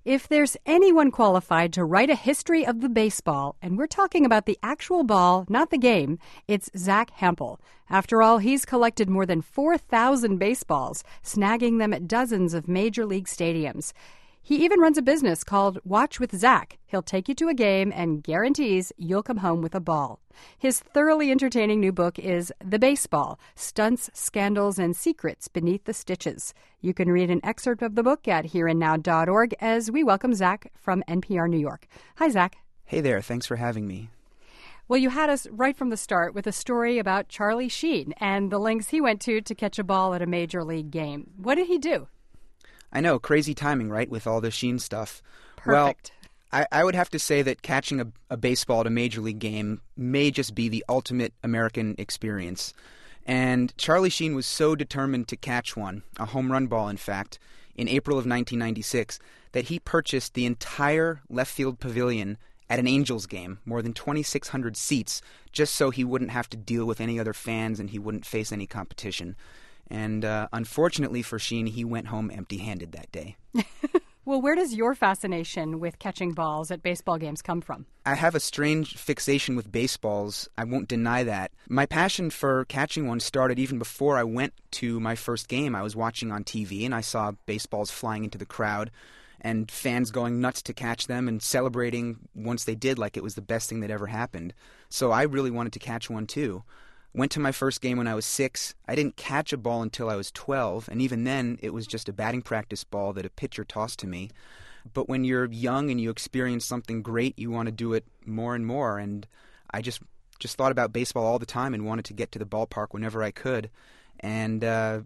If there's anyone qualified to write a history of the baseball, and we're talking about the actual ball, not the game, it's Zack Hample. After all, he's collected more than 4,000 baseballs, snagging them at dozens of major league stadiums. He even runs a business called Watch with Zack. He'll take you to a game and guarantees you'll come home with a ball. His thoroughly entertaining new book is The Baseball: Stunts, Scandals, and Secrets Beneath the Stitches. You can read an excerpt of the book at hereandnow.org as we welcome Zack from NPR New York. Hi, Zack. Hey there. Thanks for having me. Well, you had us right from the start with a story about Charlie Sheen and the lengths he went to catch a ball at a major league game. What did he do? I know, crazy timing, right, with all the Sheen stuff. Perfect. Well, I would have to say that catching a baseball at a major league game may just be the ultimate American experience. And Charlie Sheen was so determined to catch one, a home run ball in fact, in April of 1996, that he purchased the entire left field pavilion at an Angels game, more than 2,600 seats, just so he wouldn't have to deal with any other fans and he wouldn't face any competition. And unfortunately for Sheen, he went home empty-handed that day. Well, where does your fascination with catching balls at baseball games come from? I have a strange fixation with baseballs. I won't deny that. My passion for catching one started even before I went to my first game. I was watching on TV and I saw baseballs flying into the crowd and fans going nuts to catch them and celebrating once they did like it was the best thing that ever happened. So I really wanted to catch one too. Went to my first game when I was 6. I didn't catch a ball until I was 12, and even then it was just a batting practice ball that a pitcher tossed to me. But when you're young and you experience something great, you want to do it more and more, and I just thought about baseball all the time and wanted to get to the ballpark whenever I could, and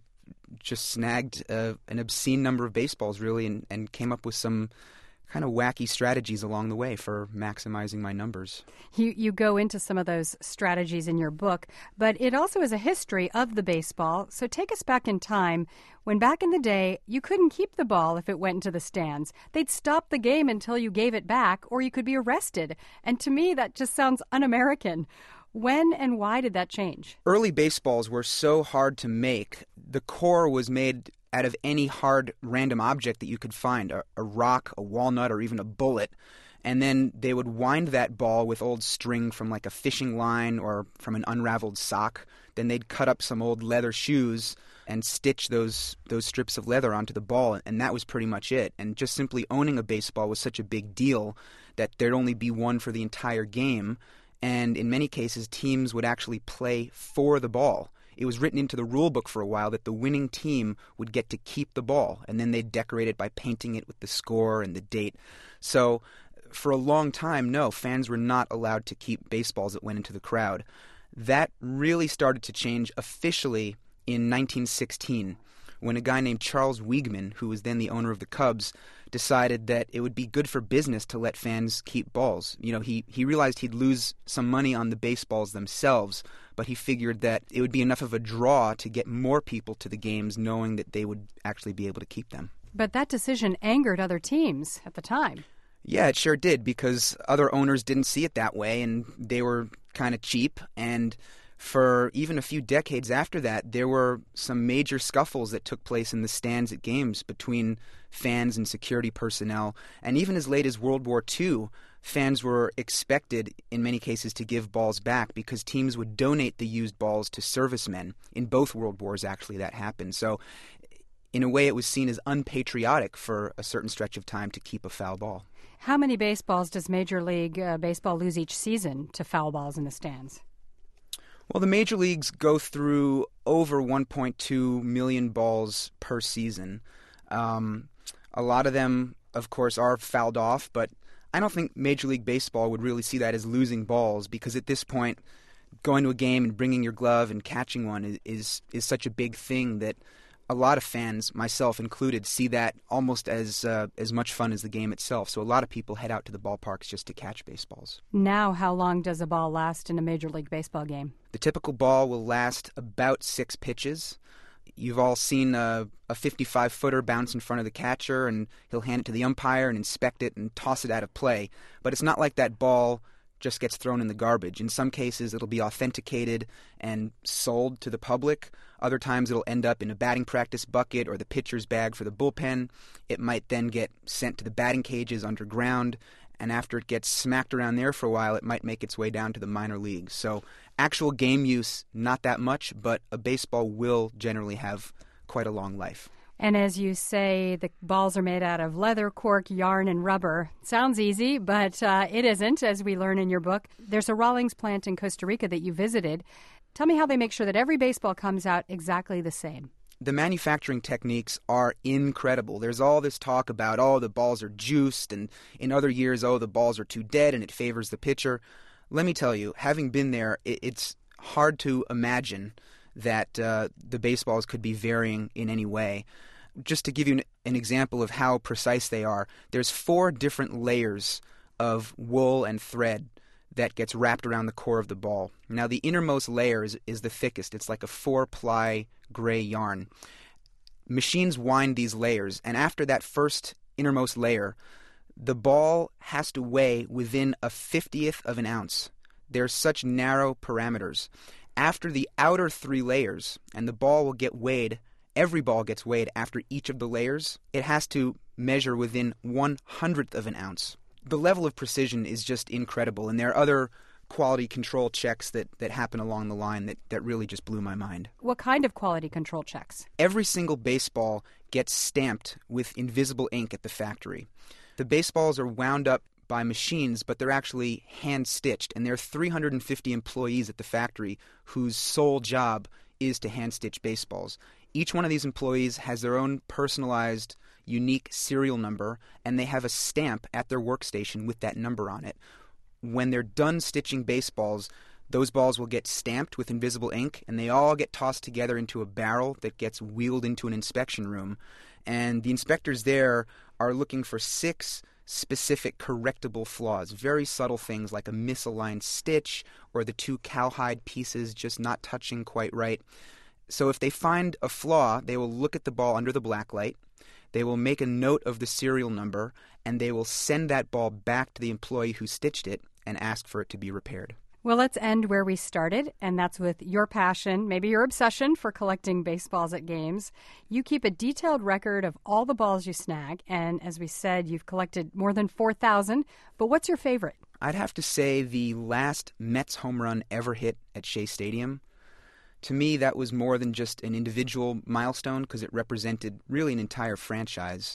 just snagged an obscene number of baseballs, really, and came up with some kind of wacky strategies along the way for maximizing my numbers. You go into some of those strategies in your book, but it also is a history of the baseball. So take us back in time when back in the day you couldn't keep the ball if it went into the stands. They'd stop the game until you gave it back or you could be arrested. And to me, that just sounds un-American. When and why did that change? Early baseballs were so hard to make. The core was made out of any hard random object that you could find, a rock, a walnut, or even a bullet. And then they would wind that ball with old string from like a fishing line or from an unraveled sock. Then they'd cut up some old leather shoes and stitch those strips of leather onto the ball, and that was pretty much it. And just simply owning a baseball was such a big deal that there'd only be one for the entire game. And in many cases, teams would actually play for the ball. It was written into the rule book for a while that the winning team would get to keep the ball, and then they'd decorate it by painting it with the score and the date. So for a long time, no, fans were not allowed to keep baseballs that went into the crowd. That really started to change officially in 1916, when a guy named Charles Weigman, who was then the owner of the Cubs, decided that it would be good for business to let fans keep balls. You know, he realized he'd lose some money on the baseballs themselves, but he figured that it would be enough of a draw to get more people to the games knowing that they would actually be able to keep them. But that decision angered other teams at the time. Yeah, it sure did, because other owners didn't see it that way, and they were kind of cheap, and for even a few decades after that, there were some major scuffles that took place in the stands at games between fans and security personnel. And even as late as World War II, fans were expected, in many cases, to give balls back because teams would donate the used balls to servicemen. In both World Wars, actually, that happened. So, in a way, it was seen as unpatriotic for a certain stretch of time to keep a foul ball. How many baseballs does Major League Baseball lose each season to foul balls in the stands? Well, the major leagues go through over 1.2 million balls per season. A lot of them, of course, are fouled off, but I don't think Major League Baseball would really see that as losing balls, because at this point, going to a game and bringing your glove and catching one is such a big thing that a lot of fans, myself included, see that almost as much fun as the game itself. So a lot of people head out to the ballparks just to catch baseballs. Now, how long does a ball last in a Major League Baseball game? The typical ball will last about 6 pitches. You've all seen a 55-footer bounce in front of the catcher, and he'll hand it to the umpire and inspect it and toss it out of play. But it's not like that ball just gets thrown in the garbage. In some cases, it'll be authenticated and sold to the public. Other times, it'll end up in a batting practice bucket or the pitcher's bag for the bullpen. It might then get sent to the batting cages underground, and after it gets smacked around there for a while, it might make its way down to the minor leagues. So actual game use, not that much, but a baseball will generally have quite a long life. And as you say, the balls are made out of leather, cork, yarn, and rubber. Sounds easy, but it isn't, as we learn in your book. There's a Rawlings plant in Costa Rica that you visited. Tell me how they make sure that every baseball comes out exactly the same. The manufacturing techniques are incredible. There's all this talk about, the balls are juiced, and in other years, the balls are too dead and it favors the pitcher. Let me tell you, having been there, it's hard to imagine that the baseballs could be varying in any way. Just to give you an example of how precise they are, there's 4 different layers of wool and thread that gets wrapped around the core of the ball. Now, the innermost layer is the thickest. It's like a 4-ply gray yarn. Machines wind these layers, and after that first innermost layer, the ball has to weigh within a 50th of an ounce. There's such narrow parameters. After the outer 3 layers, and the ball will get weighed, every ball gets weighed after each of the layers, it has to measure within 1/100th of an ounce. The level of precision is just incredible, and there are other quality control checks that happen along the line that really just blew my mind. What kind of quality control checks? Every single baseball gets stamped with invisible ink at the factory. The baseballs are wound up by machines, but they're actually hand-stitched, and there are 350 employees at the factory whose sole job is to hand-stitch baseballs. Each one of these employees has their own personalized, unique serial number, and they have a stamp at their workstation with that number on it. When they're done stitching baseballs, those balls will get stamped with invisible ink, and they all get tossed together into a barrel that gets wheeled into an inspection room. And the inspectors there are looking for 6 specific correctable flaws, very subtle things like a misaligned stitch or the 2 cowhide pieces just not touching quite right. So if they find a flaw, they will look at the ball under the black light, they will make a note of the serial number, and they will send that ball back to the employee who stitched it and ask for it to be repaired. Well, let's end where we started, and that's with your passion, maybe your obsession for collecting baseballs at games. You keep a detailed record of all the balls you snag, and as we said, you've collected more than 4,000. But what's your favorite? I'd have to say the last Mets home run ever hit at Shea Stadium. To me, that was more than just an individual milestone because it represented really an entire franchise.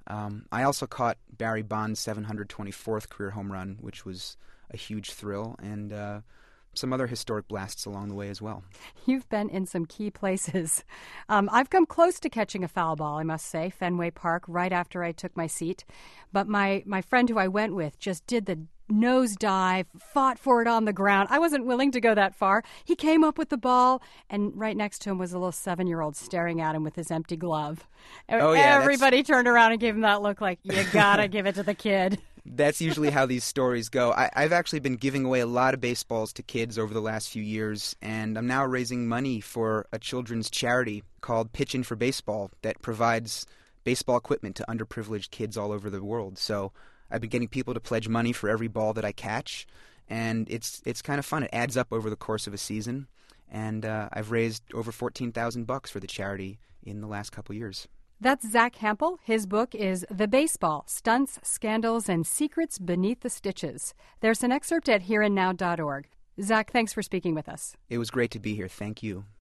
I also caught Barry Bonds' 724th career home run, which was a huge thrill, and some other historic blasts along the way as well. You've been in some key places. I've come close to catching a foul ball, I must say, Fenway Park, right after I took my seat. But my friend who I went with just did the nosedive, fought for it on the ground. I wasn't willing to go that far. He came up with the ball, and right next to him was a little 7-year-old staring at him with his empty glove. Oh, yeah, Everybody turned around and gave him that look like, you gotta give it to the kid. That's usually how these stories go. I've actually been giving away a lot of baseballs to kids over the last few years, and I'm now raising money for a children's charity called Pitch In for Baseball that provides baseball equipment to underprivileged kids all over the world. So I've been getting people to pledge money for every ball that I catch, and it's kind of fun. It adds up over the course of a season, and I've raised over $14,000 for the charity in the last couple years. That's Zach Hampel. His book is The Baseball: Stunts, Scandals, and Secrets Beneath the Stitches. There's an excerpt at hereandnow.org. Zach, thanks for speaking with us. It was great to be here. Thank you.